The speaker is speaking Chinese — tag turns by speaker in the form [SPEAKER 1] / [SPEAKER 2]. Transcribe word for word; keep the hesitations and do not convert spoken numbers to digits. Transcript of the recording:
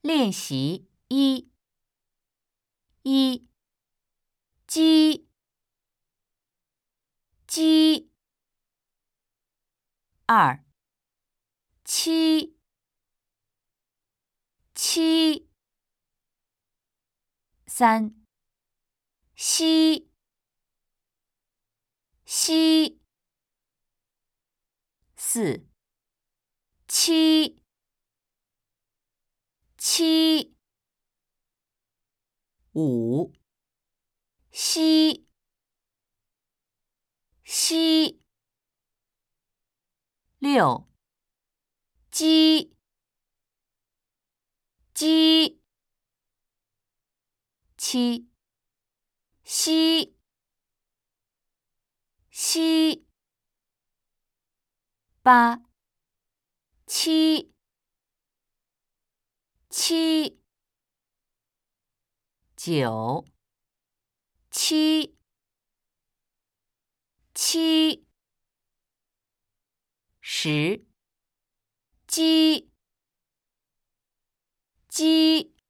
[SPEAKER 1] 练习一：一、鸡，鸡；二、七，七；三、西，西；四、七，七；五、西，西；六、鸡，鸡；七、西，西；八、七，七；九、七，七；十，鸡，鸡。